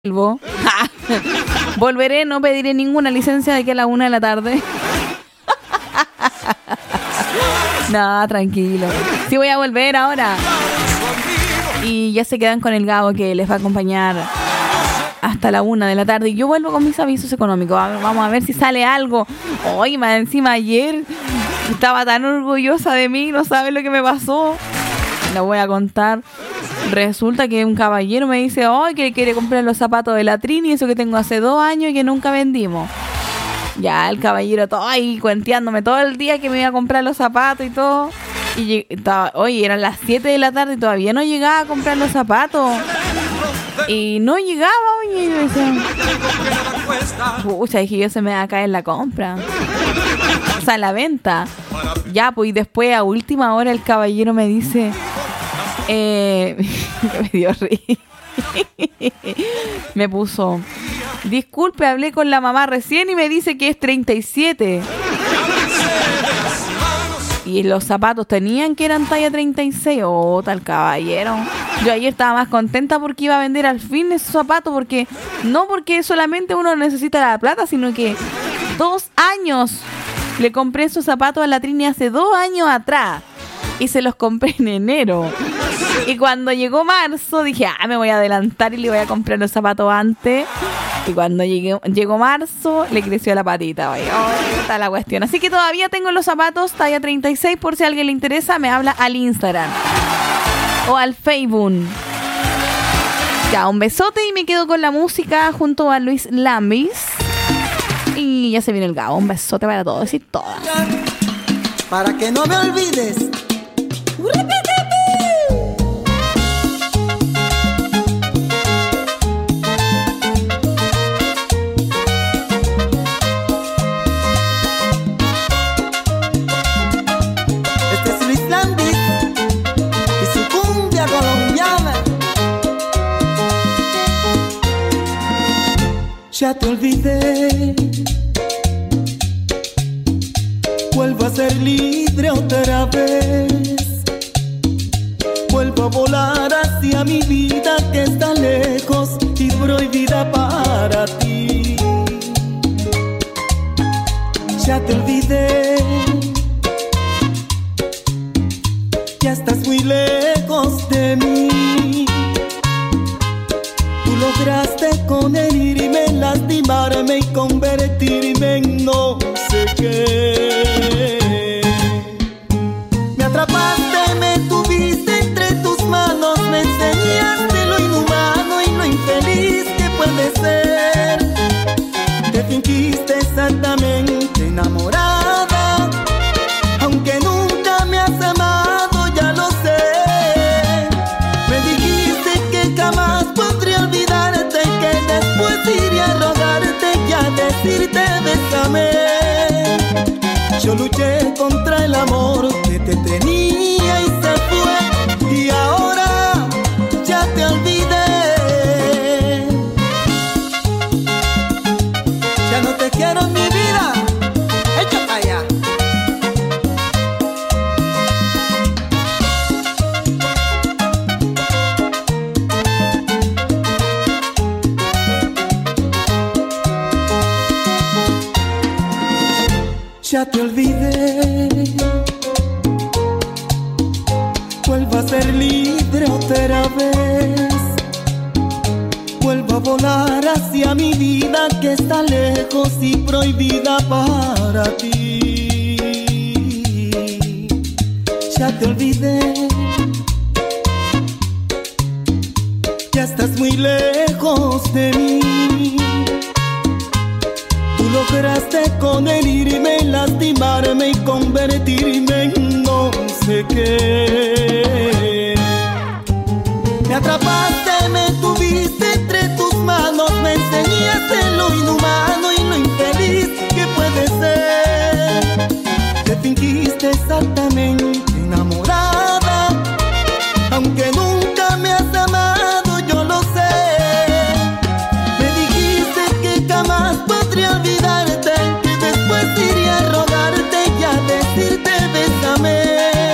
vuelvo. Volveré, no pediré ninguna licencia de aquí a la 1 de la tarde. No, tranquilo. Sí voy a volver ahora. Y ya se quedan con el Gabo que les va a acompañar hasta la 1 de la tarde. Y yo vuelvo con mis avisos económicos. Vamos a ver si sale algo. Oye, más encima ayer estaba tan orgullosa de mí. No sabes lo que me pasó. Lo voy a contar. Resulta que un caballero me dice, ay, que quiere comprar los zapatos de la Trini, eso que tengo hace 2 años y que nunca vendimos. Ya, el caballero todo ahí cuenteándome todo el día que me iba a comprar los zapatos y todo. Y oye, eran las 7 de la tarde y todavía no llegaba a comprar los zapatos. Y no llegaba, oye, y yo decía, pucha, dije yo, se me va a caer la compra. O sea, la venta. Ya, pues, y después a última hora el caballero me dice... me dio risa. Me puso, disculpe, hablé con la mamá recién y me dice que es 37. Y los zapatos tenían que eran talla 36. Oh, tal caballero. Yo ayer estaba más contenta porque iba a vender al fin esos zapatos, porque no porque solamente uno necesita la plata, sino que 2 años le compré esos zapatos a la Trini hace 2 años atrás. Y se los compré en enero. Y cuando llegó marzo dije, me voy a adelantar y le voy a comprar los zapatos antes. Y cuando llegó marzo le creció la patita. Oye, está la cuestión. Así que todavía tengo los zapatos talla 36. Por si a alguien le interesa, me habla al Instagram o al Facebook. Ya, un besote y me quedo con la música junto a Luis Lambis. Y ya se viene el Gabo. Un besote para todos y todas. Para que no me olvides. Este es Luis Lambis y su cumbia colombiana. Ya te olvidé. Vuelvo a ser libre otra vez. Vuelvo a volar hacia mi vida que está lejos y prohibida para ti. Ya te olvidé. Ya estás muy lejos de mí. Tú lograste con herirme, lastimarme y convertirme en no sé qué. Me atrapaste, me tuviste entre tus manos, me enseñaste lo inhumano y lo infeliz que puede ser. Te fingiste exactamente enamorada, aunque nunca me has amado, ya lo sé. Me dijiste que jamás podría olvidarte, que después iría a rogarte y a decirte bésame. Yo luché contra el amor que te tenía y se fue, y ahora ya te olvidé. Ya no te quiero en mi vida. Echa para allá. Ya te olvidé. Vuelvo a ser libre otra vez. Vuelvo a volar hacia mi vida que está lejos y prohibida para ti. Ya te olvidé. Ya estás muy lejos de mí. Tú lograste con herirme, lastimarme y convertirme en no sé qué. Me atrapaste, me tuviste entre tus manos, me enseñaste lo inhumano y lo infeliz que puede ser. Te fingiste exactamente enamorada, aunque nunca me has amado, yo lo sé. Me dijiste que jamás podría olvidarte, que después iría a rogarte y a decirte bésame.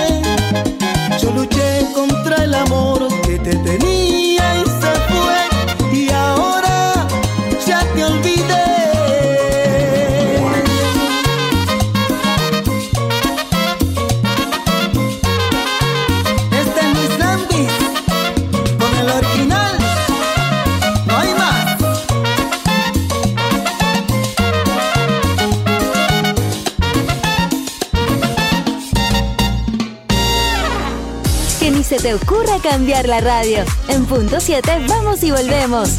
Yo luché contra el amor que te tenía y se fue, se te ocurra cambiar la radio. En punto 7 vamos y volvemos.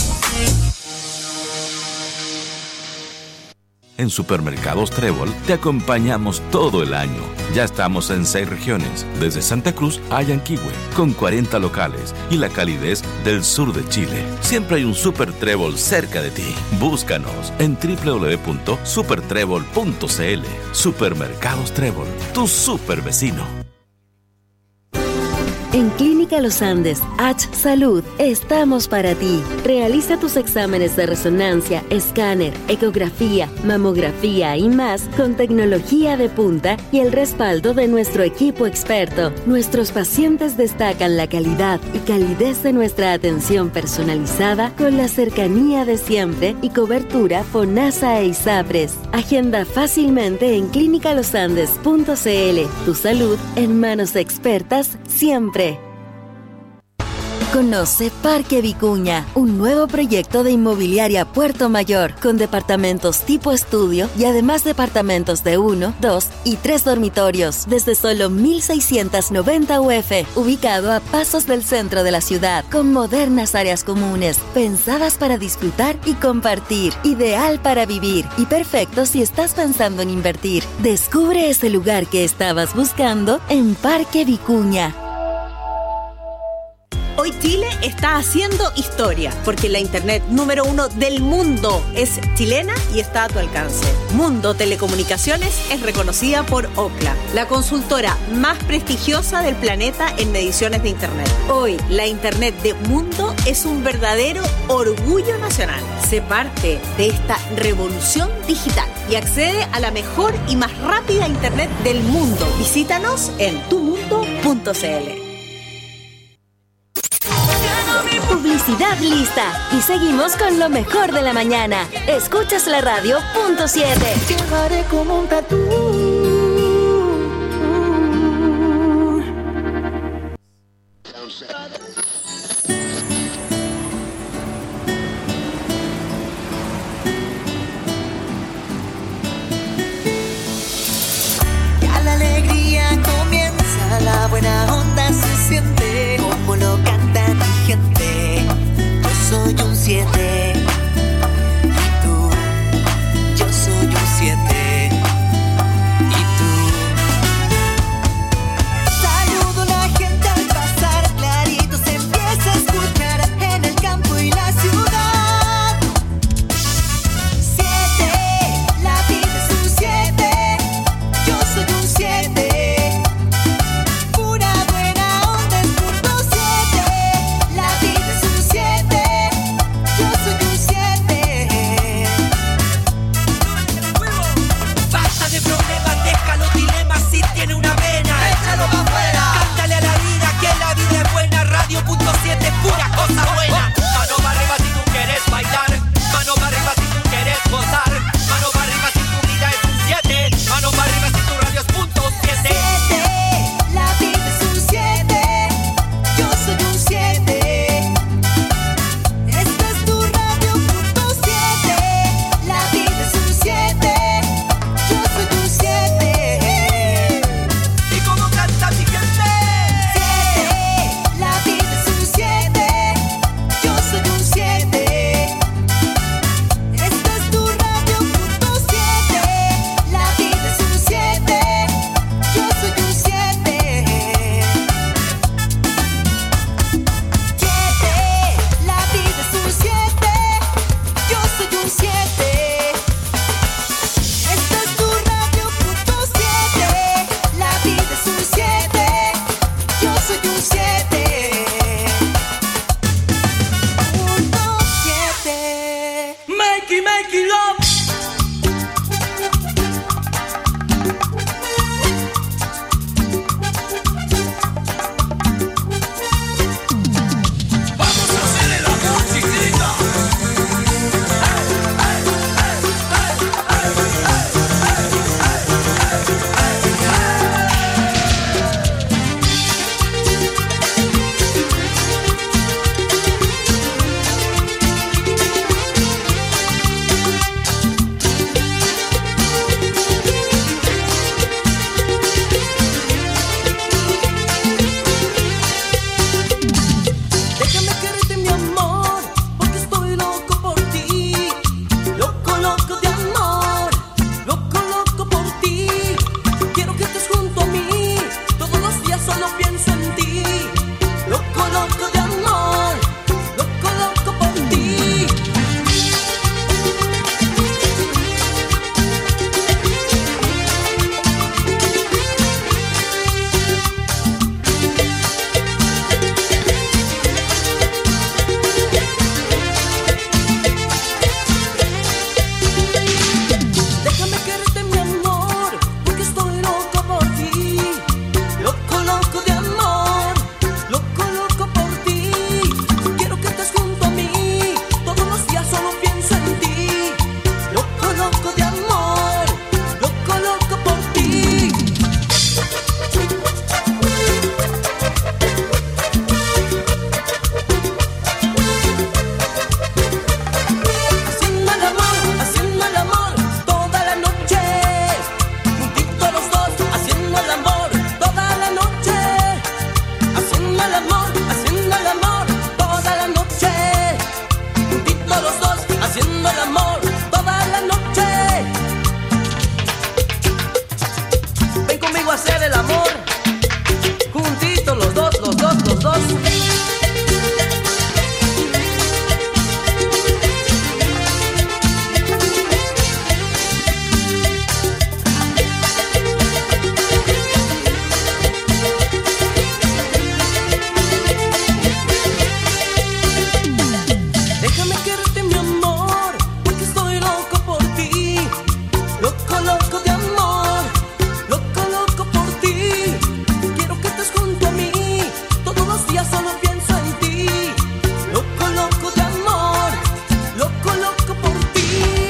En Supermercados Trébol te acompañamos todo el año. Ya estamos en 6 regiones, desde Santa Cruz a Yanquihue, con 40 locales y la calidez del sur de Chile. Siempre hay un Super Trébol cerca de ti. Búscanos en www.supertrébol.cl. Supermercados Trébol, tu super vecino. En Clínica Los Andes, H Salud, estamos para ti. Realiza tus exámenes de resonancia, escáner, ecografía, mamografía y más con tecnología de punta y el respaldo de nuestro equipo experto. Nuestros pacientes destacan la calidad y calidez de nuestra atención personalizada con la cercanía de siempre y cobertura FONASA e ISAPRES. Agenda fácilmente en clinicalosandes.cl. Tu salud en manos expertas siempre. Conoce Parque Vicuña, un nuevo proyecto de inmobiliaria Puerto Mayor, con departamentos tipo estudio y además departamentos de 1, 2 y 3 dormitorios, desde solo 1.690 UF, ubicado a pasos del centro de la ciudad, con modernas áreas comunes, pensadas para disfrutar y compartir, ideal para vivir y perfecto si estás pensando en invertir. Descubre ese lugar que estabas buscando en Parque Vicuña. Hoy Chile está haciendo historia, porque la internet número 1 del mundo es chilena y está a tu alcance. Mundo Telecomunicaciones es reconocida por Ookla, la consultora más prestigiosa del planeta en mediciones de internet. Hoy, la internet de Mundo es un verdadero orgullo nacional. Sé parte de esta revolución digital y accede a la mejor y más rápida internet del mundo. Visítanos en tumundo.cl. Publicidad lista. Y seguimos con lo mejor de la mañana. Escuchas la radio punto 7. Llevaré como un tatú. Ya la alegría comienza, la buena onda se siente, como lo canta mi gente. Yo soy un 7 y tú, yo soy un 7 y tú. Saludo a la gente al pasar, clarito se empieza a escuchar en el campo y la ciudad. 7, la vida es un 7, yo soy un 7. Pura buena onda es punto 7, la vida es un 7, yo soy un 7. Basta de problemas, deja los dilemas, si tiene una vena, échalo pa' afuera. Cántale a la vida que la vida es buena. Radio.7 es pura cosa buena. Mano para arriba si tú quieres bailar, mano para arriba si tú quieres gozar, mano para arriba si tu vida es un 7, mano para arriba si tu radio es punto 7. 7, la vida es un 7, yo soy un 7. Esta es tu radio punto 7, la vida es un 7, yo soy un 7. ¿Y cómo canta mi gente? 7, la vida es un 7, yo soy un 7. Esta es tu radio punto 7, la vida es un 7, yo soy un 7. 7, la vida es un 7, yo soy un 7. Esta es tu radio punto 7, la vida es un 7, yo soy un 7. Punto 7. Make it love. Vamos a hacer el amor, chiquita. déjame quererte mi amor, porque estoy loco por ti. Loco, loco de amor, loco, loco por ti. Quiero que estés junto a mí, todos los días solo pienso en ti. Loco, loco de amor, loco, loco por ti.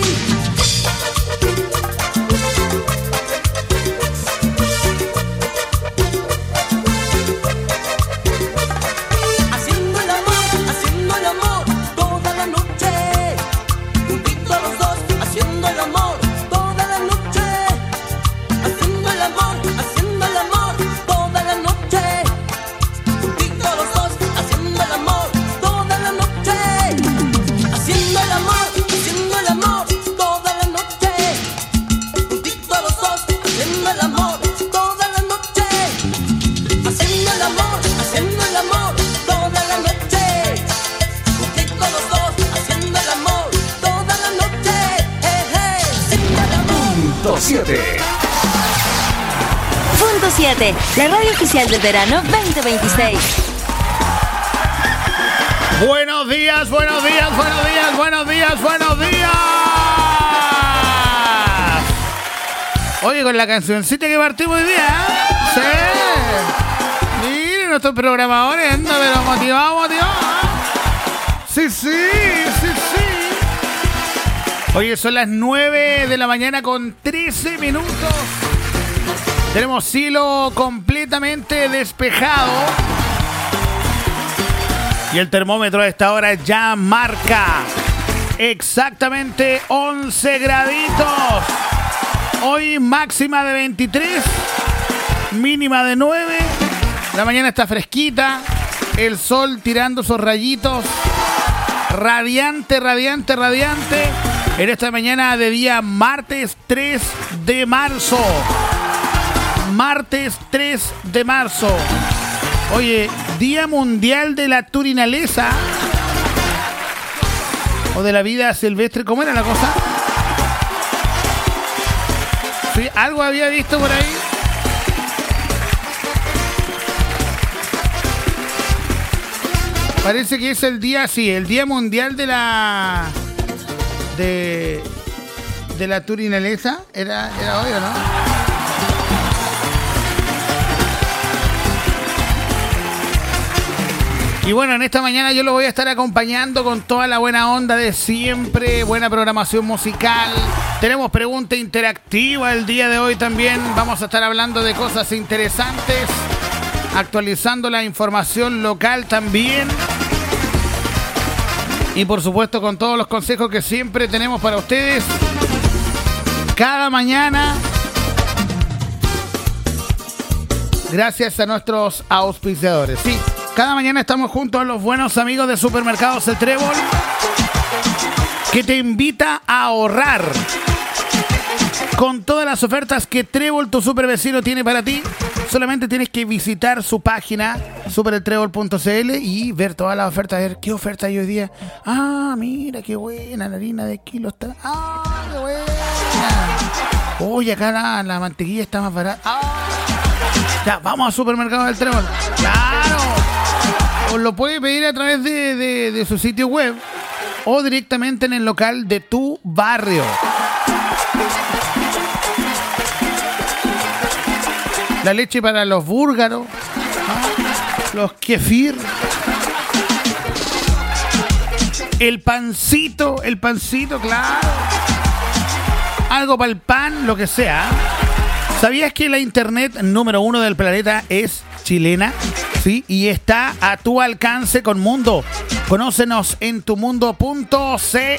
Haciendo el amor toda la noche. Juntitos los dos, haciendo el amor toda la noche. Haciendo el amor toda la noche. Juntitos los dos, haciendo el amor toda la noche. Haciendo el amor toda la noche. Juntitos los dos, haciendo el amor toda la noche. Haciendo el amor toda la noche. Juntitos los dos, haciendo el amor toda la noche. Haciendo el amor. Punto 7. Punto 7, la radio oficial del verano 2026. Buenos días, buenos días, buenos días, buenos días, buenos días. Oye, con la cancioncita que partimos hoy día, ¿eh? Sí. Miren, nuestros programadores andan pero motivados, ¿eh? Sí, sí, sí, sí. Oye, son las 9 de la mañana con 13 minutos. Tenemos cielo completamente despejado. Y el termómetro a esta hora ya marca exactamente 11 graditos. Hoy máxima de 23, mínima de 9. La mañana está fresquita. El sol tirando sus rayitos. Radiante, radiante, radiante. En esta mañana de día martes 3 de marzo. Martes 3 de marzo. Oye, Día Mundial de la Turinaleza. O de la vida silvestre. ¿Cómo era la cosa? Sí, algo había visto por ahí. Parece que es el día, sí, el Día Mundial de la... De la turinaleza. Era hoy, ¿o no? Y bueno, en esta mañana yo lo voy a estar acompañando con toda la buena onda de siempre, buena programación musical. Tenemos pregunta interactiva el día de hoy también. Vamos a estar hablando de cosas interesantes, actualizando la información local también. Y por supuesto con todos los consejos que siempre tenemos para ustedes. Cada mañana, gracias a nuestros auspiciadores. Sí. Cada mañana estamos junto a los buenos amigos de Supermercados El Trébol, que te invita a ahorrar con todas las ofertas que Trébol, tu supervecino, tiene para ti. Solamente tienes que visitar su página supereltrébol.cl y ver todas las ofertas, ver qué oferta hay hoy día. Ah, mira, qué buena, la harina de kilo está. Ah, qué buena. Oye, acá la mantequilla está más barata. Ah. Ya, vamos a Supermercados del Trébol. ¡Claro! Os lo puedes pedir a través de su sitio web o directamente en el local de tu barrio. La leche para los búlgaros, los kefir, el pancito, claro. Algo para el pan, lo que sea. ¿Sabías que la internet número 1 del planeta es chilena? Sí, y está a tu alcance con Mundo. Conócenos en tumundo.cl.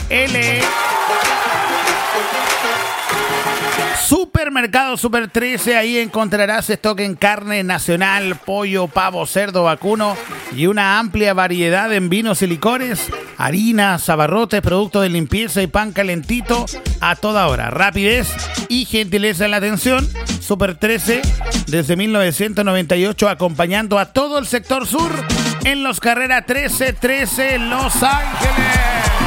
Supermercado Super 13, ahí encontrarás stock en carne nacional, pollo, pavo, cerdo, vacuno y una amplia variedad en vinos y licores, harinas, abarrotes, productos de limpieza y pan calentito a toda hora. Rapidez y gentileza en la atención. Super 13 desde 1998 acompañando a todo el sector sur en Los Carrera 1313 Los Ángeles.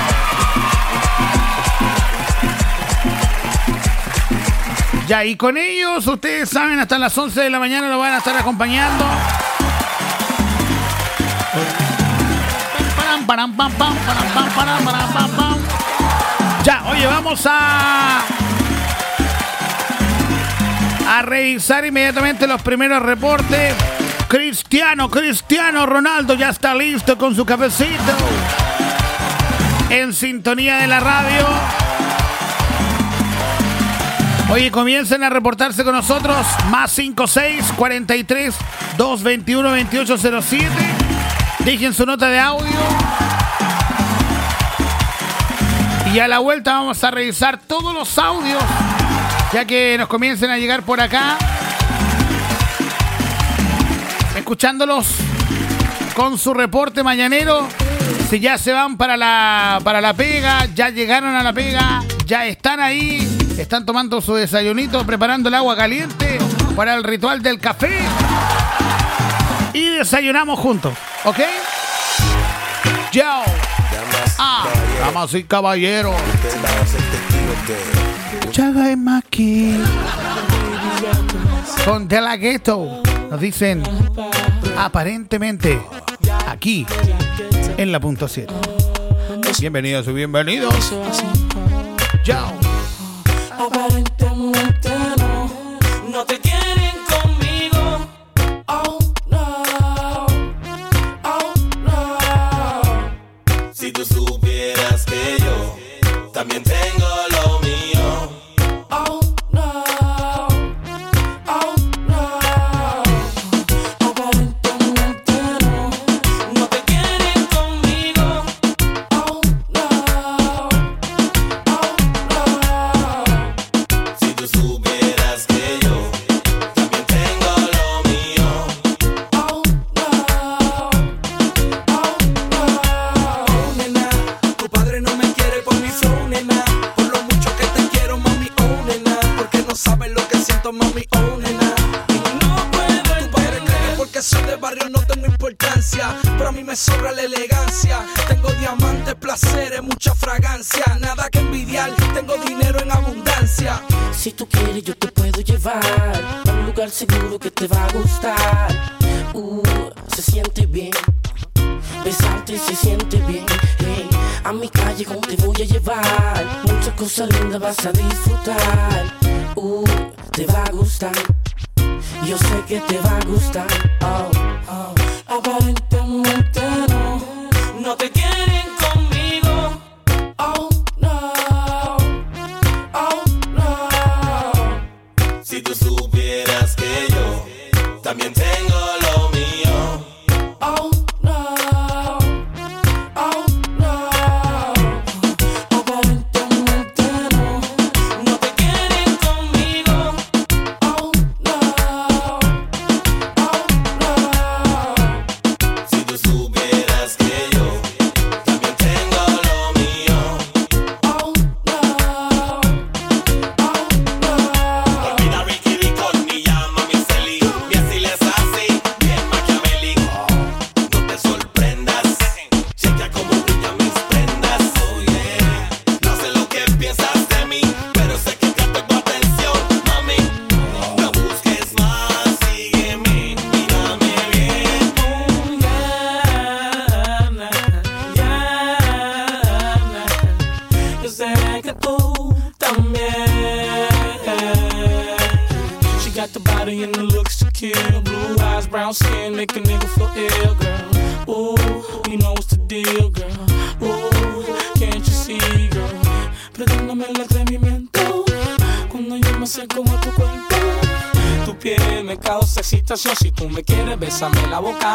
Ya, y con ellos, ustedes saben, hasta las 11 de la mañana lo van a estar acompañando. Ya, oye, vamos a revisar inmediatamente los primeros reportes. Cristiano Ronaldo ya está listo con su cafecito. En sintonía de la radio. Oye, comiencen a reportarse con nosotros. Más 56 43 221 2807. Dejen su nota de audio. Y a la vuelta vamos a revisar todos los audios, ya que nos comiencen a llegar por acá. Escuchándolos con su reporte mañanero. Si ya se van para la pega, ya llegaron a la pega, ya están ahí, están tomando su desayunito, preparando el agua caliente para el ritual del café. Y desayunamos juntos, ¿ok? Yo. Damas y caballeros. Chaga es Maki. Con De La Ghetto. Nos dicen, aparentemente, aquí, en la punto 7. Bienvenidos y bienvenidos. Chao. Aparentemente no te quieren conmigo. Oh no, oh no. Si tú supieras que yo también tengo lo mío. Oh no, oh no. Aparentemente no te quieren conmigo. Oh no, oh no. Si tú supieras que yo también tengo lo mío. Oh no, oh no. Oh, nena, tu padre no me quiere por mi flow, nena. Por lo mucho que te quiero, mami, oh, nena. Porque no sabes lo que siento, mami, oh, nena. Y no puedo Tu padre cree que porque soy de barrio no tengo importancia, pero a mí me sobra la elegancia. Tengo diamantes, placeres, mucha fragancia. Nada que envidiar, tengo dinero en abundancia. Si tú quieres yo te puedo llevar a un lugar seguro que te va a gustar. Se siente bien, besarte se siente bien. Hey, a mi callejón te voy a llevar. Muchas cosas lindas vas a disfrutar. Te va a gustar. Yo sé que te va a gustar. Oh, oh. Aparentemente no te quieren conmigo. Oh no, oh no. Si tú supieras que yo también tengo lo mío. Oh no, oh no. Aparentemente no te quieren conmigo. Oh no, oh no. Si tú supieras que yo también tengo lo mío. Oh no, oh no. Olvida Ricky Ricón ni llama a mi Celi. Mi así les así, bien maquiavélico. No te sorprendas, checa cómo brillan mis prendas. Oh yeah, no sé lo que piensas de mí, pero sé que capto tu atención, mami. No busques más, sígueme, mírame bien. Yo sé que tú también. She got the body and the looks to kill. Blue eyes, brown skin, make a nigga feel ill, girl. Ooh, you know what's the deal, girl. Ooh, can't you see, girl? Perdóname el atrevimiento cuando yo me acerco a tu cuerpo. Tu piel me causa excitación. Si tú me quieres, bésame la boca.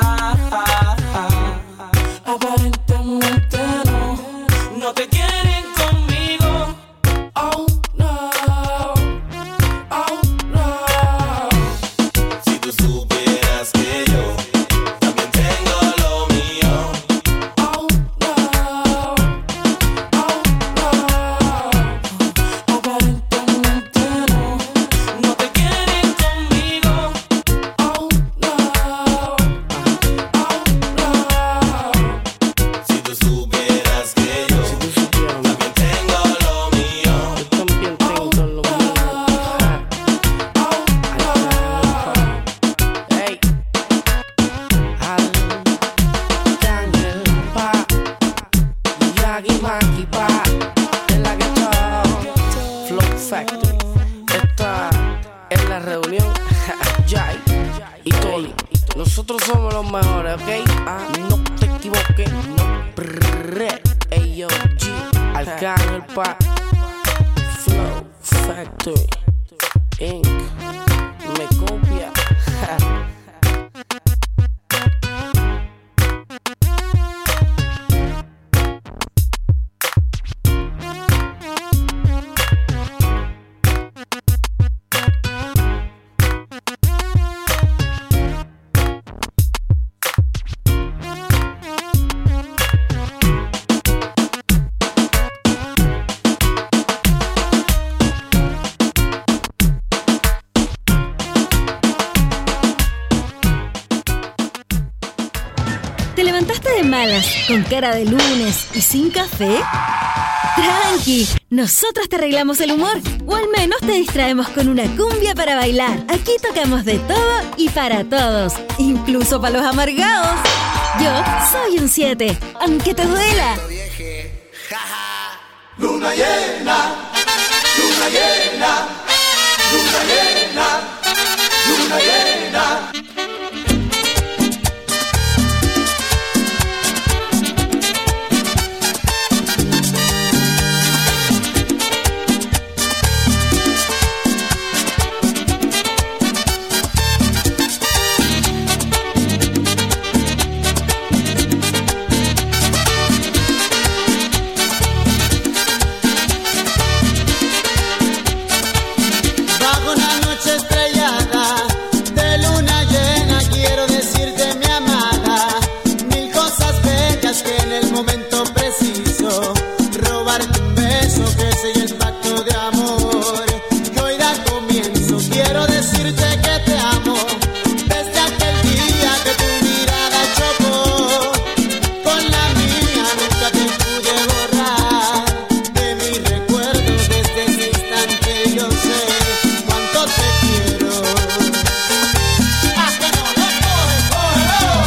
Aparentemente no te quieren conmigo. Oh no, oh no. Si tú supieras que yo también tengo lo mío. Oh no, oh no. Aparentemente no te quieren conmigo. Oh no, oh no. Si tú supieras que yo también es la que está Flow Factory. Esta es la reunión. Jai y Tony. Nosotros somos los mejores, ¿ok? No te equivoques. Ey, yo, G. Arcángel Pa. Flow Factory Inc. Me copia. ¿Te levantaste de malas, con cara de lunes y sin café? Tranqui, nosotros te arreglamos el humor, o al menos te distraemos con una cumbia para bailar. Aquí tocamos de todo y para todos, incluso para los amargados. Yo soy un 7, aunque te duela. Luna llena, luna llena, luna llena, luna llena. Bajo una noche estrellada de luna llena, quiero decirte, mi amada, mil cosas bellas que en el momento preciso robarte un beso que selle el pacto de amor. Y hoy da comienzo, quiero decirte que te amo desde aquel día que tu mirada chocó con la mía. Nunca te pude borrar de mi recuerdo. Desde ese instante yo sé cuánto te quiero. ¡Hasta no lo coges, cógelo!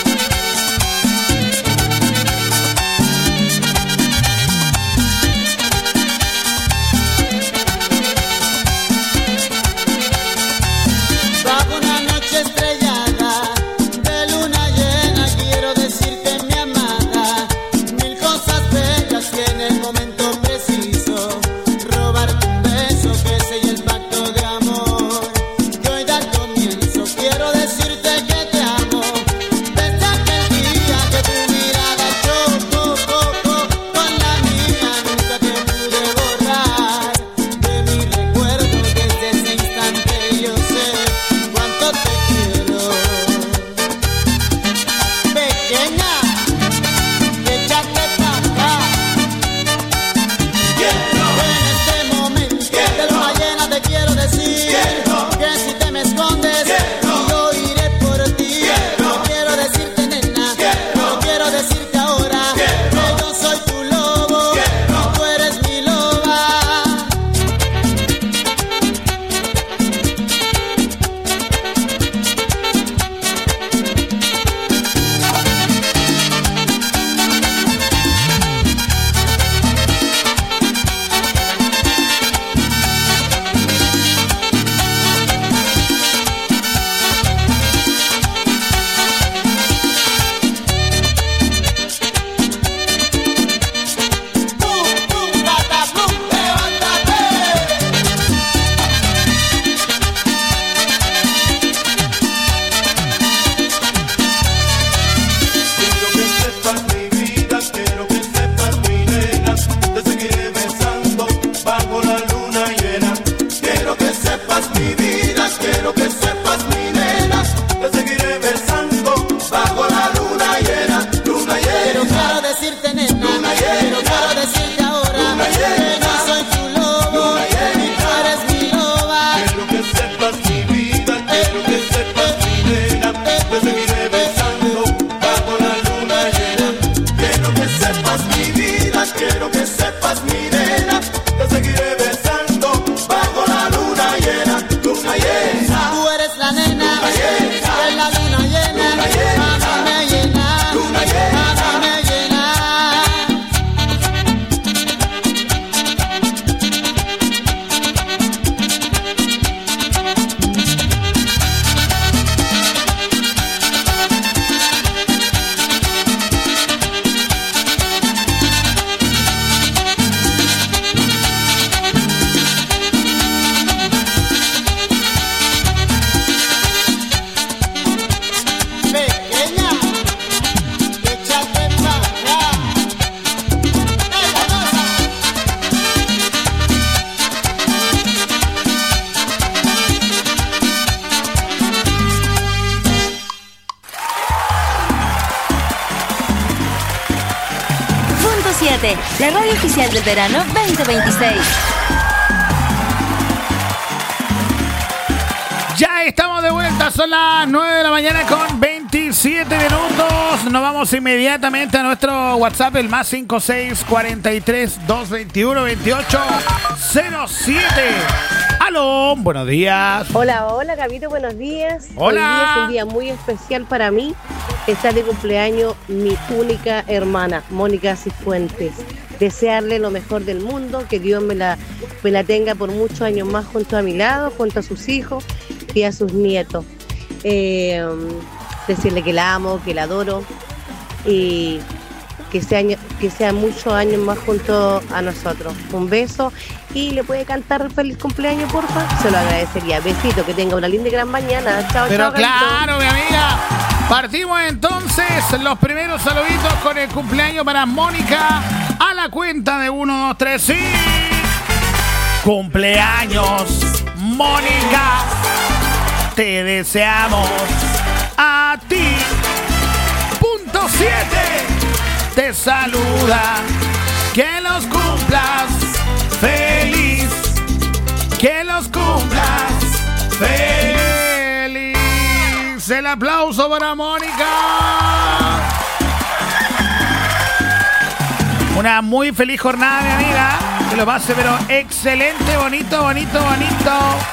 Bajo una noche estrellada de luna llena, quiero decirte, mi amada, mil cosas bellas que en el momento preciso robarte un beso que selle el pacto de amor. Y hoy da comienzo, quiero decirte que te amo desde aquel día que tu mirada chocó con la mía. Nunca te pude borrar de mi recuerdo. Desde ese instante yo sé cuánto te quiero. Pequeña, échate pa' acá. En este momento de luna llena te quiero decir que si te me escondes yo iré por ti. No quiero decirte, nena, no quiero decirte ahora que yo soy tu lobo y tú eres mi loba. 7, la radio oficial del verano 2026. Ya estamos de vuelta, son las 9 de la mañana con 27 minutos. Nos vamos inmediatamente a nuestro WhatsApp, el más 5643-221-2807. ¡Aló! Buenos días. Hola, hola, Gabito, buenos días. Hola. Hoy día es un día muy especial para mí. Está de cumpleaños mi única hermana, Mónica Cifuentes. Desearle lo mejor del mundo, que Dios me la tenga por muchos años más junto a mi lado, junto a sus hijos y a sus nietos. Decirle que la amo, que la adoro y que sea muchos años más junto a nosotros. Un beso y le puede cantar feliz cumpleaños, porfa. Se lo agradecería. Besito, que tenga una linda y gran mañana. Chao, Pero chao. claro, mi amiga. Partimos entonces los primeros saluditos con el cumpleaños para Mónica. A la cuenta de 1, 2, 3, sí. Cumpleaños, Mónica. Te deseamos a ti. Punto 7. Te saluda. Que los cumplas feliz. Que los cumplas feliz. El aplauso para Mónica. Una muy feliz jornada, mi amiga. Que lo pase, pero excelente, bonito, bonito, bonito.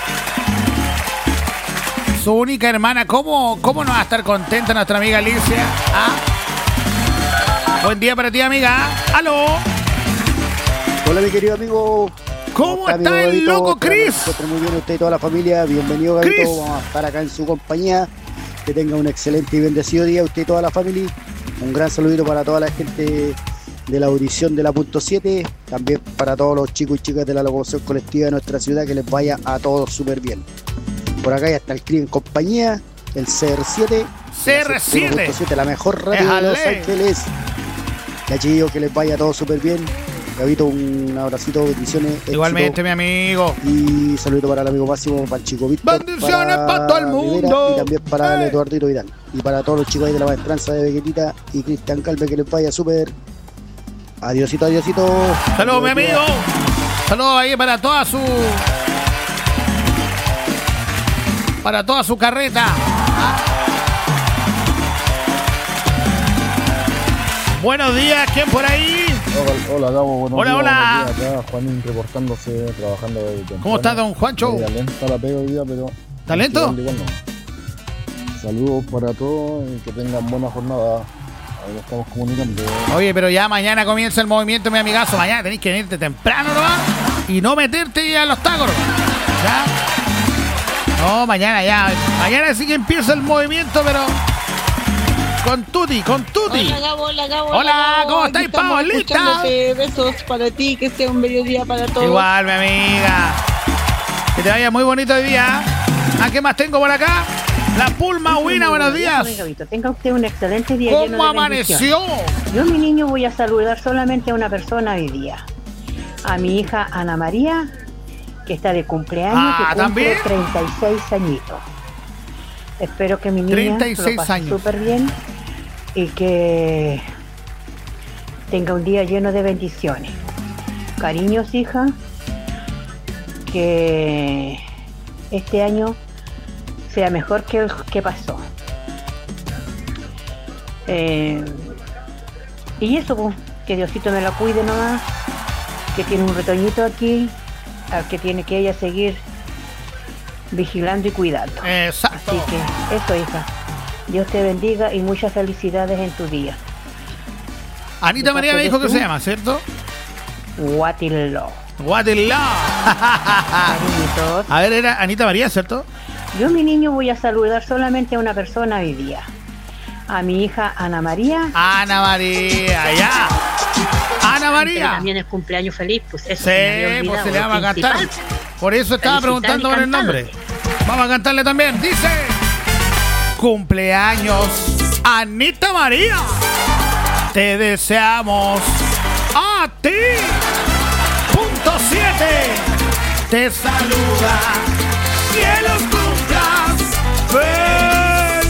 Su única hermana. ¿Cómo no va a estar contenta nuestra amiga Alicia? ¿Ah? Buen día para ti, amiga. ¡Aló! Hola, mi querido amigo. ¿Cómo está el loco Chris? Muy bien, usted y toda la familia. Bienvenido, Gabito. Chris. Vamos a estar acá en su compañía. Que tenga un excelente y bendecido día, usted y toda la familia. Un gran saludito para toda la gente de la audición de la Punto 7. También para todos los chicos y chicas de la locomoción colectiva de nuestra ciudad. Que les vaya a todos súper bien. Por acá ya está el CRI en compañía. El CR7. CR7. La mejor radio de Los Ángeles. Ya, chicos, que les vaya a todos súper bien. Gabito, un abracito, bendiciones. Igualmente, éxito. mi amigo. Y saludito para el amigo Máximo, para el chico Víctor. Bendiciones para todo el mundo. Y también para el Eduardito Vidal. Y para todos los chicos ahí de la maestranza de Veguetita y Cristian Calve, que les vaya súper. Adiosito, adiosito. Saludos, mi amigo. Saludos ahí para toda su carreta. Buenos días, ¿quién por ahí? Hola, Gabo, buenos hola, días. Hola. Buenos días. Acá Juanín reportándose, trabajando desde temprano. ¿Cómo está, don Juancho? Talento la pega hoy día, pero... ¿Talento? Saludos para todos y que tengan buena jornada. Ahí nos estamos comunicando. Oye, pero ya mañana comienza el movimiento, mi amigazo. Mañana tenés que venirte temprano, ¿no? Y no meterte a los tacos. ¿Ya? No, mañana ya. Mañana sí que empieza el movimiento, pero... Con Tuti. Hola, Gabo. Hola, ¿cómo estáis, Paulita? Besos para ti, que sea un bello día para todos. Igual, mi amiga. Que te vaya muy bonito hoy día. ¿A qué más tengo por acá? La Pulma Huina, buenos días. Tenga usted un excelente día. ¿Cómo amaneció? Yo, mi niño, voy a saludar solamente a una persona hoy día. A mi hija Ana María, que está de cumpleaños, que cumple 36 añitos. Espero que mi niña lo pase súper bien y que tenga un día lleno de bendiciones. Cariños, hija, que este año sea mejor que el que pasó. Y eso, pues, que Diosito me la cuide nomás, que tiene un retoñito aquí, al que tiene que ella seguir vigilando y cuidando. Exacto. Así que eso, hija. Dios te bendiga y muchas felicidades en tu día. Anita María me dijo que se llama, ¿cierto? Guatiló. A ver, era Anita María, ¿cierto? Yo, mi niño, voy a saludar solamente a una persona hoy día. A mi hija Ana María. Ana María, ya. Ana María. También es cumpleaños feliz, pues eso. Sí, pues se le va a cantar. Por eso estaba preguntando por el nombre. Vamos a cantarle también. Dice: cumpleaños, Anita María. Te deseamos a ti. Punto 7. Te saluda. Que los cumplas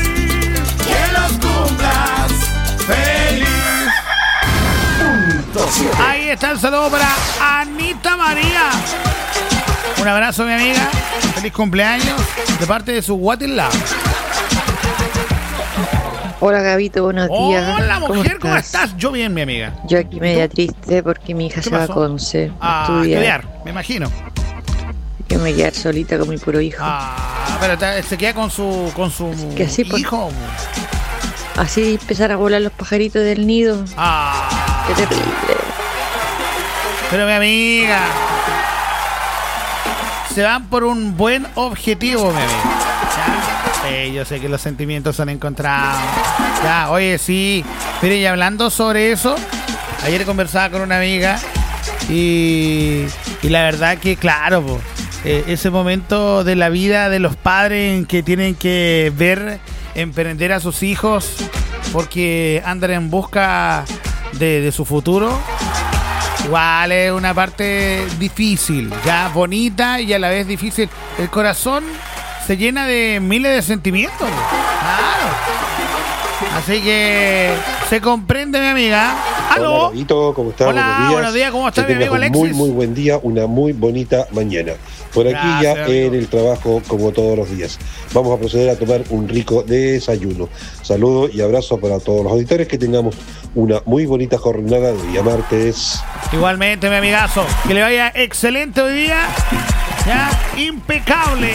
feliz. Que los cumplas feliz. Punto Ahí está el saludo para Anita María. Un abrazo, mi amiga. Feliz cumpleaños de parte de su What is Love. Hola, Gabito, buenos días. Hola, mujer, ¿cómo estás? Yo bien, mi amiga. Yo aquí media triste porque mi hija se va a Conce a estudiar, me imagino. Que me quedar solita con mi puro hijo. Pero se queda con su que así, hijo. Así empezar a volar los pajaritos del nido. Qué terrible. Pero mi amiga, se van por un buen objetivo, mi amiga. Sí, yo sé que los sentimientos son encontrados. Ya, oye, sí. Mire, y hablando sobre eso, ayer conversaba con una amiga y la verdad que, claro, ese momento de la vida de los padres en que tienen que ver emprender a sus hijos porque andan en busca de su futuro, igual es una parte difícil, ya bonita y a la vez difícil. El corazón se llena de miles de sentimientos. Claro. Así que se comprende, mi amiga. ¿Aló? Hola, Gabito, ¿cómo estás? Hola, buenos días, ¿cómo está mi amigo Alexis? Muy buen día, una muy bonita mañana. Por aquí Gracias, ya amigo. en el trabajo, como todos los días. Vamos a proceder a tomar un rico desayuno. Saludos y abrazos para todos los auditores. Que tengamos una muy bonita jornada de día martes. Igualmente, mi amigazo. Que le vaya excelente hoy día. Ya, impecable,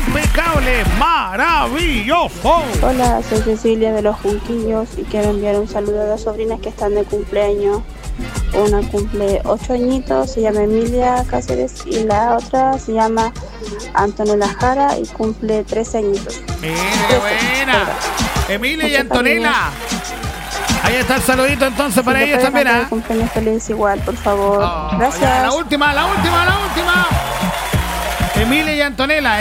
maravilloso. Hola, soy Cecilia de Los Junquillos y quiero enviar un saludo a las sobrinas que están de cumpleaños. Una cumple 8 añitos, se llama Emilia Cáceres, y la otra se llama Antonella Jara y cumple 13 añitos. ¡Qué buena! Emilia y Antonella. Ahí está el saludito entonces para ellos también. Cumpleaños feliz igual, por favor. Gracias. Ya, la última. Emilia y Antonella.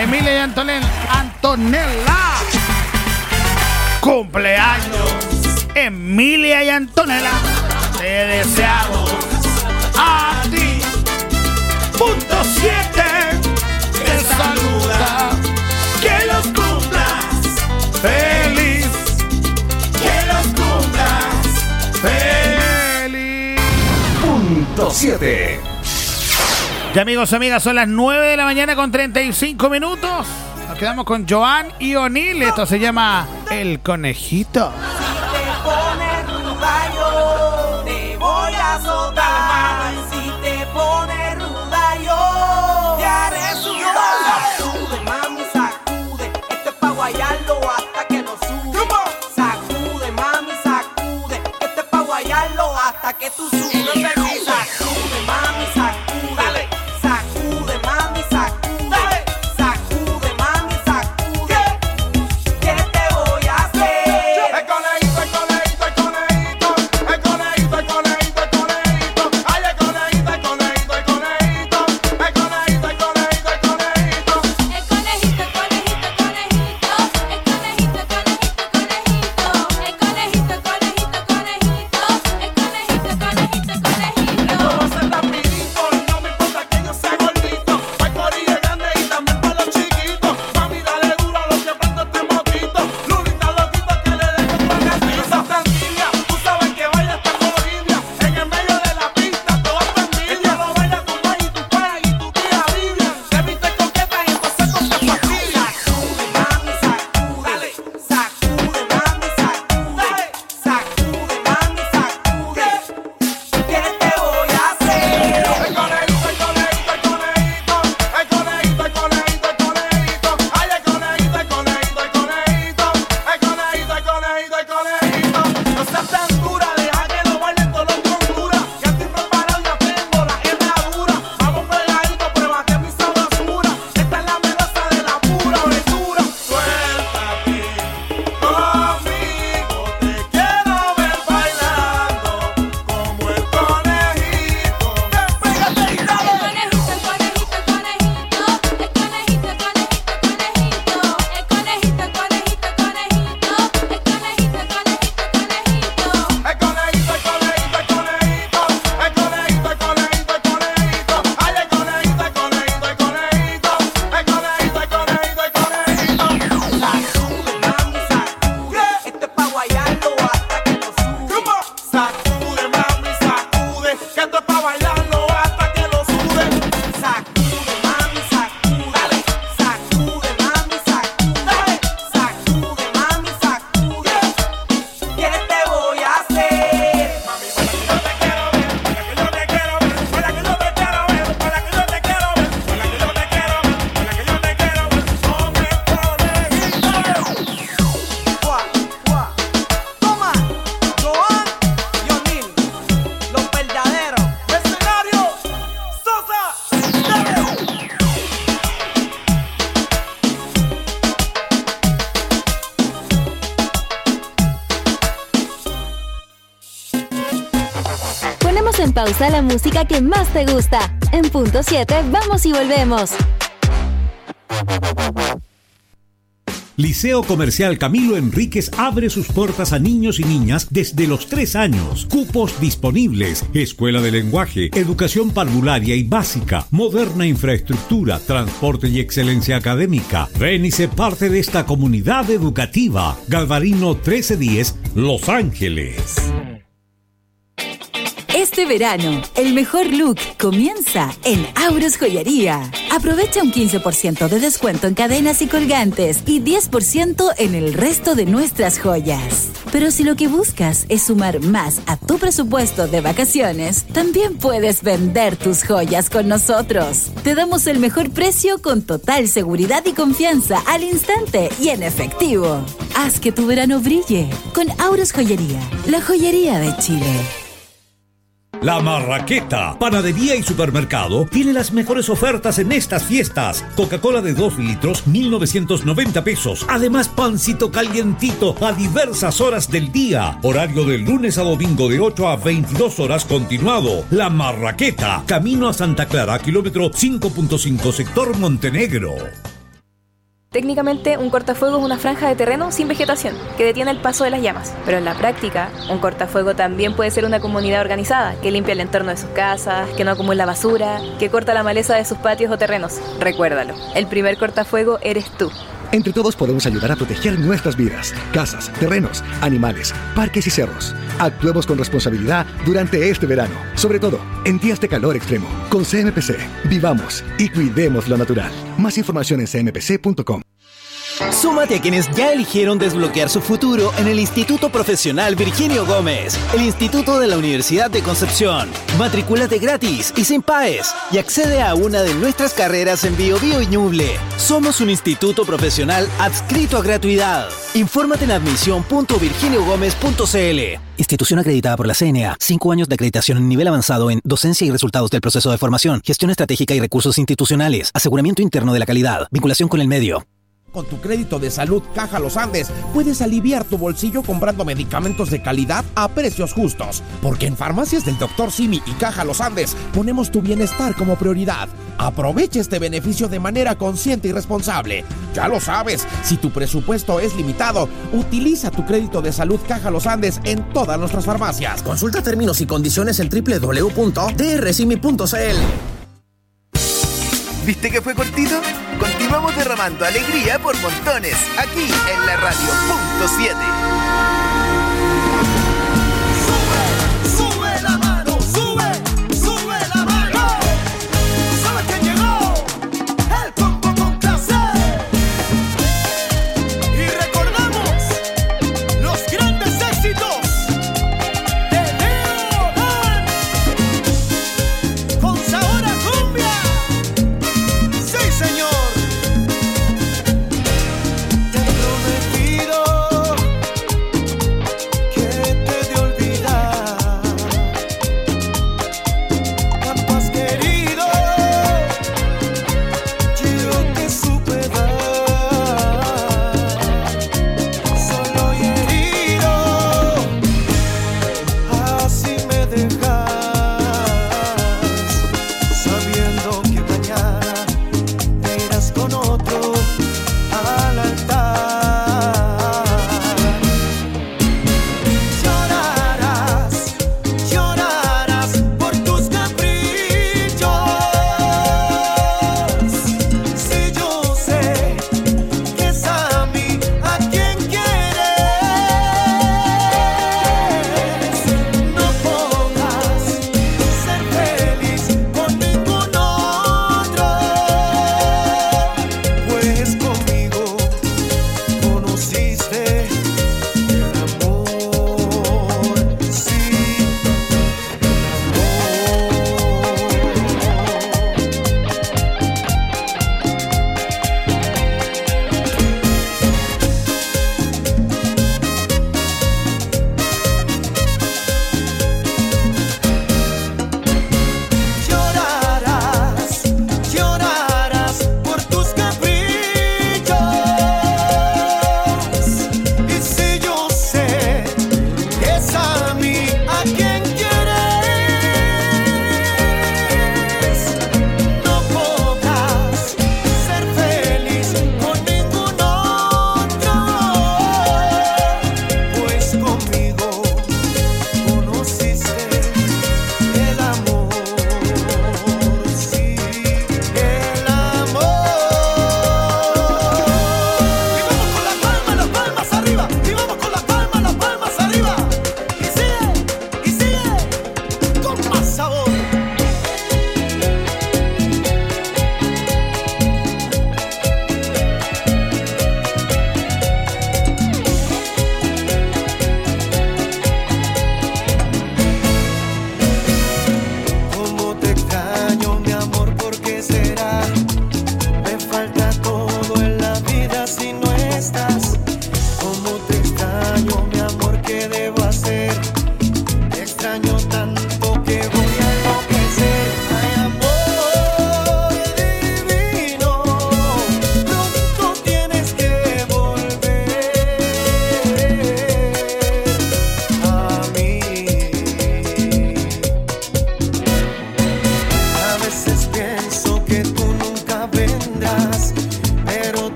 Cumpleaños, Emilia y Antonella. Te deseamos a ti. Punto 7. Te saluda. Que los cumplas feliz. Que los cumplas feliz. Punto 7. Ya, amigos y amigas, son las 9 de la mañana con 35 minutos. Nos quedamos con Joan y O'Neill. Esto se llama El Conejito. Si te pones ruda yo te voy a azotar. Si te pones ruda yo te haré sudar. Sacude, mami, sacude. Esto es pa' guayarlo hasta que lo sube. Sacude, mami, sacude. Esto es pa' guayarlo hasta que tú subes. Sacude, mami, sacude. Dale. Sacude, mami, sacude. Sacude, mami, sacude. ¿Qué te voy a hacer? El conejito, el conejito, el conejito. El conejito, el conejito, el conejito. Ay, el conejito, el conejito, el conejito. El conejito, el conejito, el conejito. El conejito, el conejito, el conejito. El conejito, el conejito, el conejito. El conejito, el conejito, el conejito. El conejito, el conejito, el conejito. pausa la música que más te gusta. En punto 7, vamos y volvemos. Liceo Comercial Camilo Enríquez abre sus puertas a niños y niñas desde los 3 años. Cupos disponibles. Escuela de lenguaje, educación parvularia y básica, moderna infraestructura, transporte y excelencia académica. Ven y sé parte de esta comunidad educativa. Galvarino 1310, Los Ángeles. Este verano, el mejor look comienza en Auros Joyería. Aprovecha un 15% de descuento en cadenas y colgantes y 10% en el resto de nuestras joyas. Pero si lo que buscas es sumar más a tu presupuesto de vacaciones, también puedes vender tus joyas con nosotros. Te damos el mejor precio con total seguridad y confianza al instante y en efectivo. Haz que tu verano brille con Auros Joyería, la joyería de Chile. La Marraqueta, panadería y supermercado, tiene las mejores ofertas en estas fiestas. Coca-Cola de 2 litros, 1,990 pesos. Además, pancito calientito a diversas horas del día. Horario de lunes a domingo de 8 a 22 horas continuado. La Marraqueta, camino a Santa Clara, kilómetro 5.5, sector Montenegro. Técnicamente, un cortafuego es una franja de terreno sin vegetación que detiene el paso de las llamas. Pero en la práctica, un cortafuego también puede ser una comunidad organizada que limpia el entorno de sus casas, que no acumula basura, que corta la maleza de sus patios o terrenos. Recuérdalo, el primer cortafuego eres tú. Entre todos podemos ayudar a proteger nuestras vidas, casas, terrenos, animales, parques y cerros. Actuemos con responsabilidad durante este verano, sobre todo en días de calor extremo. Con CMPC, vivamos y cuidemos lo natural. Más información en cmpc.com. Súmate a quienes ya eligieron desbloquear su futuro en el Instituto Profesional Virginio Gómez, el Instituto de la Universidad de Concepción. Matricúlate gratis y sin PAES y accede a una de nuestras carreras en Biobío y Ñuble. Somos un instituto profesional adscrito a gratuidad. Infórmate en admisión.virginiogomez.cl. Institución acreditada por la CNA. 5 años de acreditación en nivel avanzado en docencia y resultados del proceso de formación, gestión estratégica y recursos institucionales, aseguramiento interno de la calidad, vinculación con el medio. Con tu crédito de salud Caja Los Andes puedes aliviar tu bolsillo comprando medicamentos de calidad a precios justos. Porque en Farmacias del Dr. Simi y Caja Los Andes ponemos tu bienestar como prioridad. Aprovecha este beneficio de manera consciente y responsable. Ya lo sabes, si tu presupuesto es limitado, utiliza tu crédito de salud Caja Los Andes en todas nuestras farmacias. Consulta términos y condiciones en www.drsimi.cl. ¿Viste que fue cortito? Continuamos derramando alegría por montones, aquí en la radio punto 7. Sube la mano, sube la mano. ¿Sabes quién llegó? El combo con clase. Y recordamos los grandes éxitos de Leo Dan con sabor a cumbia. Sí, señor. Te he prometido que te de olvidar. Tanto has querido, yo te supe dar. Solo y herido, así me dejas, sabiendo que mañana te irás con otro al altar. Llorarás por tus caprichos. Si yo sé que es a mí a quien quieres, no podrás ser feliz con ningún otro.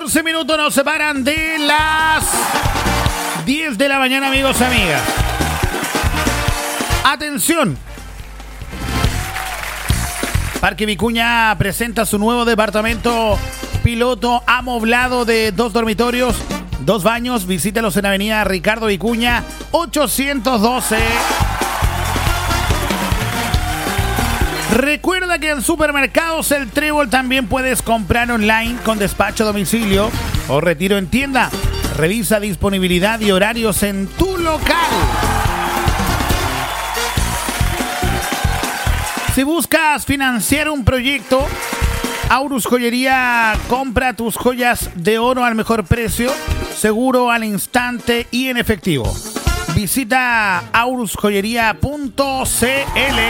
11 minutos nos separan de las 10 de la mañana, amigos y amigas. Atención. Parque Vicuña presenta su nuevo departamento piloto amoblado de 2 dormitorios, 2 baños. Visítalos en Avenida Ricardo Vicuña 812. Recuerda que en Supermercados El Trébol también puedes comprar online con despacho a domicilio o retiro en tienda. Revisa disponibilidad y horarios en tu local. Si buscas financiar un proyecto, Aurus Joyería compra tus joyas de oro al mejor precio, seguro al instante y en efectivo. Visita aurusjoyería.cl.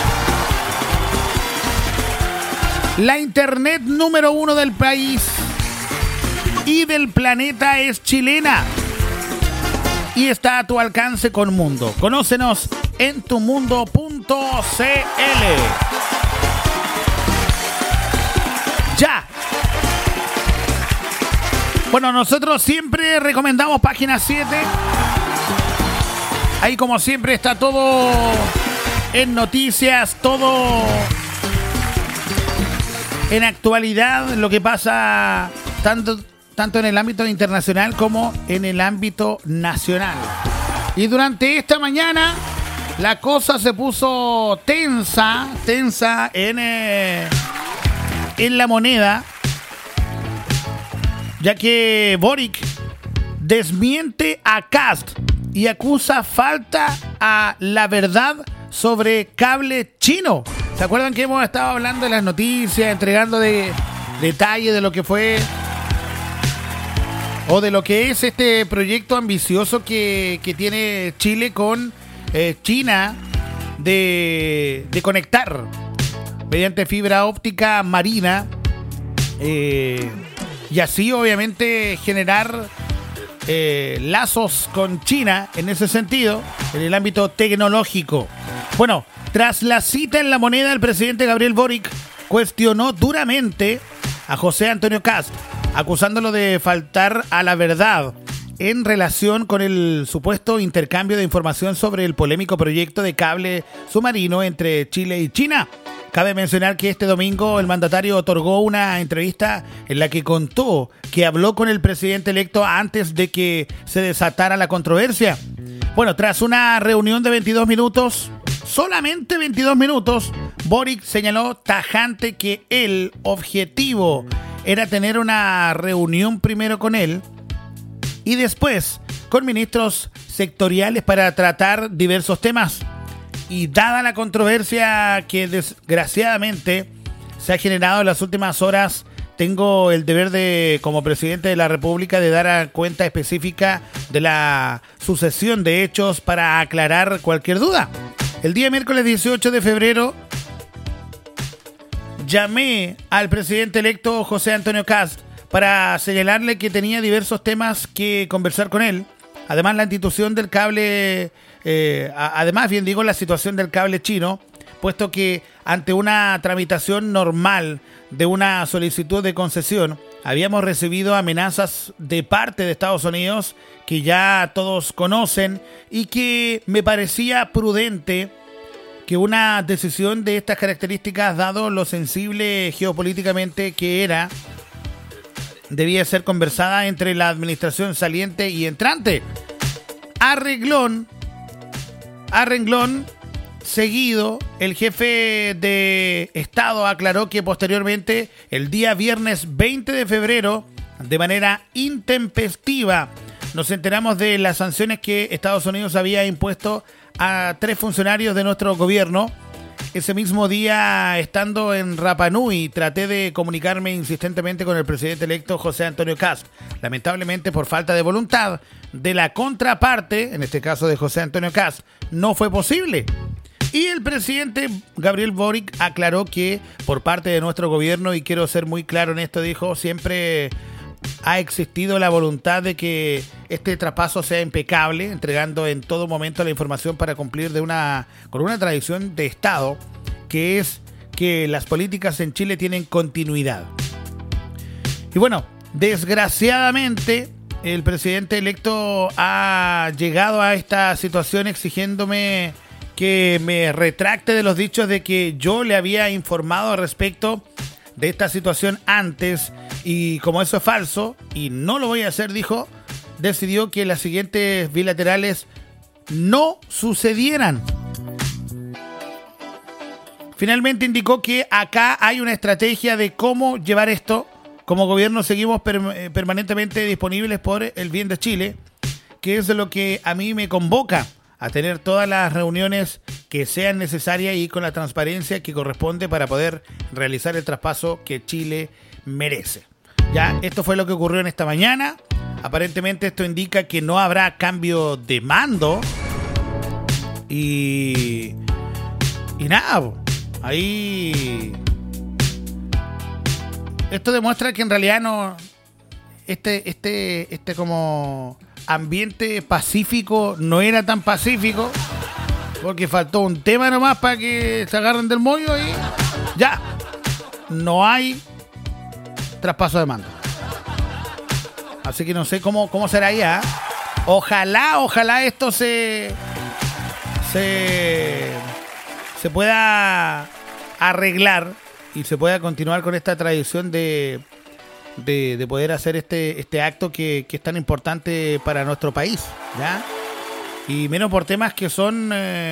La internet número 1 del país y del planeta es chilena y está a tu alcance con Mundo. Conócenos en tumundo.cl. Ya. Bueno, nosotros siempre recomendamos Página 7. Ahí como siempre está todo en noticias, todo en actualidad, lo que pasa tanto en el ámbito internacional como en el ámbito nacional. Y durante esta mañana la cosa se puso tensa en La Moneda, ya que Boric desmiente a Kast y acusa falta a la verdad sobre cable chino. ¿Se acuerdan que hemos estado hablando de las noticias, entregando detalles de lo que fue o de lo que es este proyecto ambicioso que tiene Chile con China de conectar mediante fibra óptica marina y así obviamente generar lazos con China en ese sentido, en el ámbito tecnológico? Bueno, tras la cita en La Moneda, el presidente Gabriel Boric cuestionó duramente a José Antonio Kast, acusándolo de faltar a la verdad en relación con el supuesto intercambio de información sobre el polémico proyecto de cable submarino entre Chile y China. Cabe mencionar que este domingo el mandatario otorgó una entrevista en la que contó que habló con el presidente electo antes de que se desatara la controversia. Bueno, tras una reunión de 22 minutos, solamente 22 minutos, Boric señaló tajante que el objetivo era tener una reunión primero con él y después con ministros sectoriales para tratar diversos temas. Y dada la controversia que desgraciadamente se ha generado en las últimas horas, tengo el deber de, como presidente de la República, de dar cuenta específica de la sucesión de hechos para aclarar cualquier duda. El día miércoles 18 de febrero llamé al presidente electo José Antonio Kast para señalarle que tenía diversos temas que conversar con él. Además, la institución del cable, la situación del cable chino, puesto que ante una tramitación normal de una solicitud de concesión, habíamos recibido amenazas de parte de Estados Unidos que ya todos conocen y que me parecía prudente que una decisión de estas características, dado lo sensible geopolíticamente que era, debía ser conversada entre la administración saliente y entrante. A renglón seguido, el jefe de Estado aclaró que posteriormente, el día viernes 20 de febrero, de manera intempestiva, nos enteramos de las sanciones que Estados Unidos había impuesto a 3 funcionarios de nuestro gobierno. Ese mismo día, estando en Rapa Nui, traté de comunicarme insistentemente con el presidente electo José Antonio Kast. Lamentablemente, por falta de voluntad de la contraparte, en este caso de José Antonio Kast, no fue posible. Y el presidente Gabriel Boric aclaró que por parte de nuestro gobierno, y quiero ser muy claro en esto, dijo, siempre ha existido la voluntad de que este traspaso sea impecable, entregando en todo momento la información para cumplir con una tradición de Estado, que es que las políticas en Chile tienen continuidad. Y bueno, Desgraciadamente, el presidente electo ha llegado a esta situación exigiéndome que me retracte de los dichos de que yo le había informado respecto de esta situación antes, y como eso es falso y no lo voy a hacer, dijo, decidió que las siguientes bilaterales no sucedieran. Finalmente indicó que acá hay una estrategia de cómo llevar esto. Como gobierno seguimos permanentemente disponibles por el bien de Chile, que es lo que a mí me convoca a tener todas las reuniones que sean necesarias y con la transparencia que corresponde para poder realizar el traspaso que Chile merece. Ya, esto fue lo que ocurrió en esta mañana. Aparentemente esto indica que no habrá cambio de mando. Y nada, ahí... Esto demuestra que en realidad no este como ambiente pacífico no era tan pacífico, porque faltó un tema nomás para que se agarren del mollo y ya no hay traspaso de mando. Así que no sé cómo será ya. Ojalá esto se pueda arreglar y se pueda continuar con esta tradición de poder hacer este acto que es tan importante para nuestro país, ¿ya? Y menos por temas que son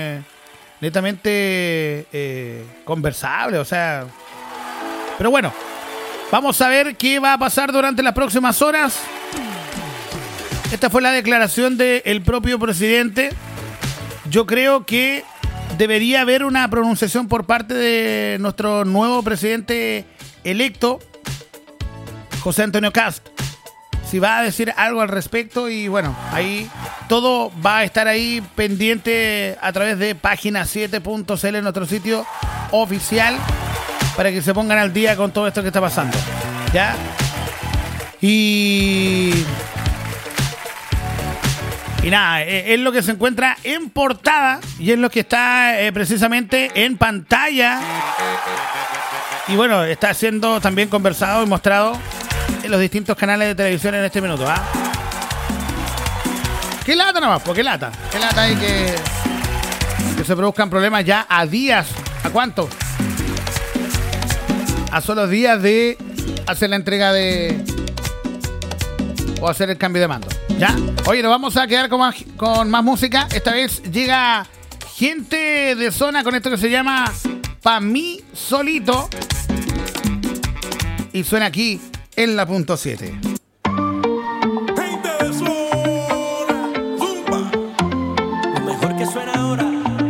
netamente conversables, o sea... Pero bueno, vamos a ver qué va a pasar durante las próximas horas. Esta fue la declaración del propio presidente. Yo creo que debería haber una pronunciación por parte de nuestro nuevo presidente electo, José Antonio Kast, si va a decir algo al respecto. Y bueno, ahí todo va a estar ahí pendiente a través de página7.cl, en nuestro sitio oficial, para que se pongan al día con todo esto que está pasando, ¿ya? Y nada, es lo que se encuentra en portada y es lo que está precisamente en pantalla. Y bueno, está siendo también conversado y mostrado en los distintos canales de televisión en este minuto, ¿ah? ¿Qué lata nomás? ¿Por qué lata? ¿Qué lata hay que se produzcan problemas ya a días? ¿A cuánto? A solo días de hacer la entrega o hacer el cambio de mando, ¿ya? Oye, nos vamos a quedar con más música. Esta vez llega Gente de Zona con esto que se llama Pa' mí solito. Y suena aquí en la punto 7. Gente de Zona, zumba. Lo mejor que suena ahora.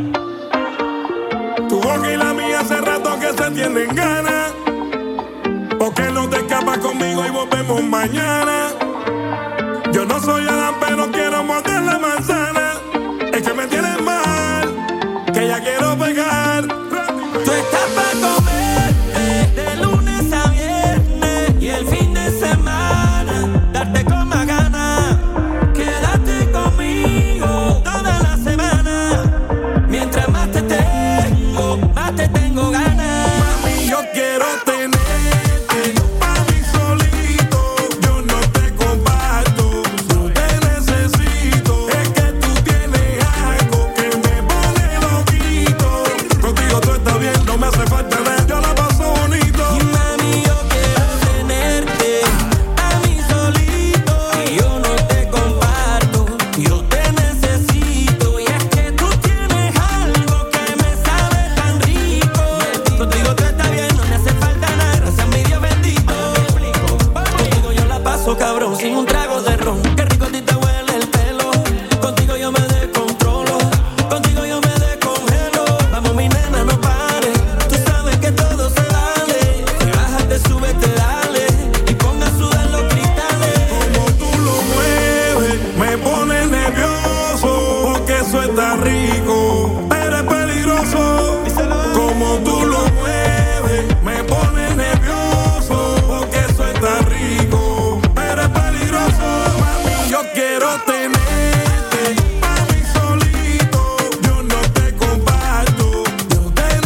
Tu boca y la mía hace rato que se tienen ganas. ¿Por qué no te escapas conmigo y volvemos mañana? Yo no soy Adán, pero quiero morder la manzana. Es que me tienes mal, que ya quiero pegar. Tú estás para comer de lunes a viernes y el fin de semana darte con más ganas. Quédate conmigo toda la semana. Mientras más te tengo ganas. Mami, yo quiero tener. Cabrón, sin un trago de ron, qué rico a ti te huele el pelo. Contigo yo me descontrolo, contigo yo me descongelo. Vamos mi nena, no pares, tú sabes que todo se vale. Te bajas, te subes, te dale y ponga a sudar los cristales. Como tú lo mueves, me pones nervioso, porque eso está rico, pero es peligroso. Como tú lo mueves, me pones nervioso, porque eso está rico. Yo quiero tenerte pa' mí solito. Yo no te comparto, yo te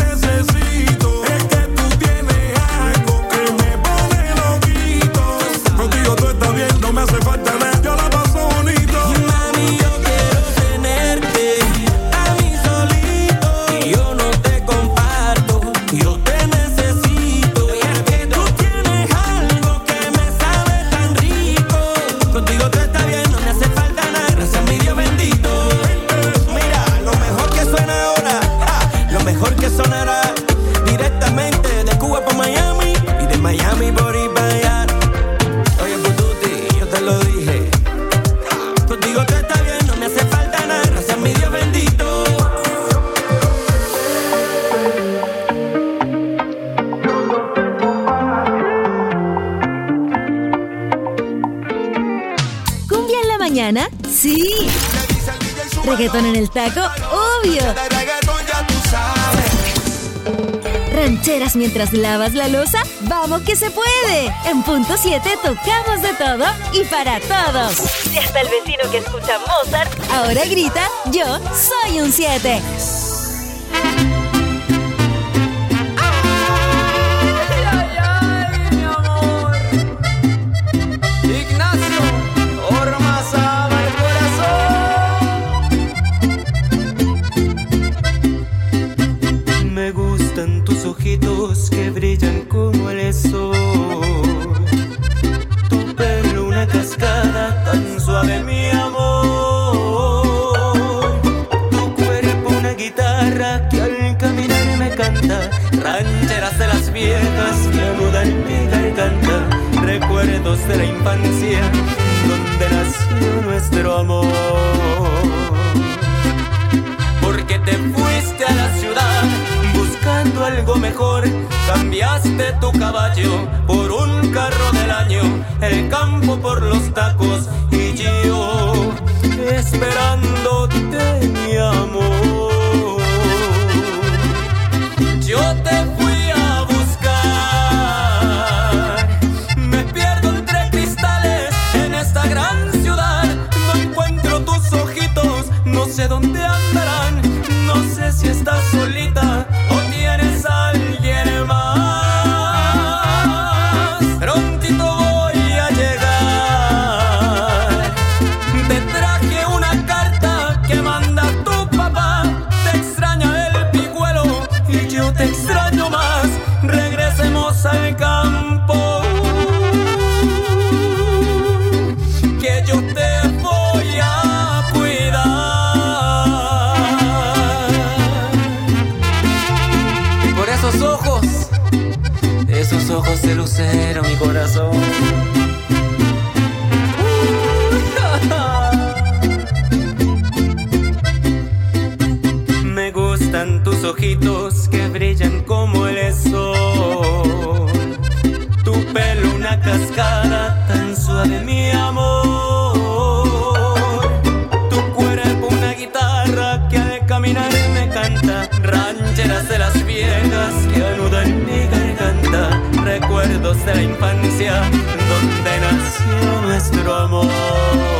necesito. Es que tú tienes algo que me pone loquito. Contigo ¿Reggaetón en el taco? ¡Obvio! ¿Rancheras mientras lavas la loza? ¡Vamos que se puede! En Punto 7 tocamos de todo y para todos. Y hasta el vecino que escucha Mozart ahora grita, yo soy un 7. Ojitos que brillan como el sol, tu pelo una cascada tan suave, mi amor, tu cuerpo una guitarra que al caminar me canta, rancheras de las viejas que anudan mi garganta, recuerdos de la infancia donde nació nuestro amor, porque te fuiste a la ciudad buscando algo mejor, cambiaste tu caballo por un carro del año, el campo por los tacos y yo esperándote, mi amor. Yo te fui a buscar, me pierdo entre cristales en esta gran ciudad, no encuentro tus ojitos, no sé dónde andarán, no sé si estás solita o tienes a alguien más. Prontito voy a llegar. Te traje una carta que manda tu papá. Te extraña el pijuelo y yo te extraño más. Regresemos al campo, que yo te voy a cuidar. Esos ojos de lucero, mi corazón. Me gustan tus ojitos que brillan como el sol, tu pelo una cascada tan suave, mi amor, tu cuerpo una guitarra que al caminar me canta, rancheras de las viejas que anudan mi garganta, recuerdos de la infancia donde nació nuestro amor.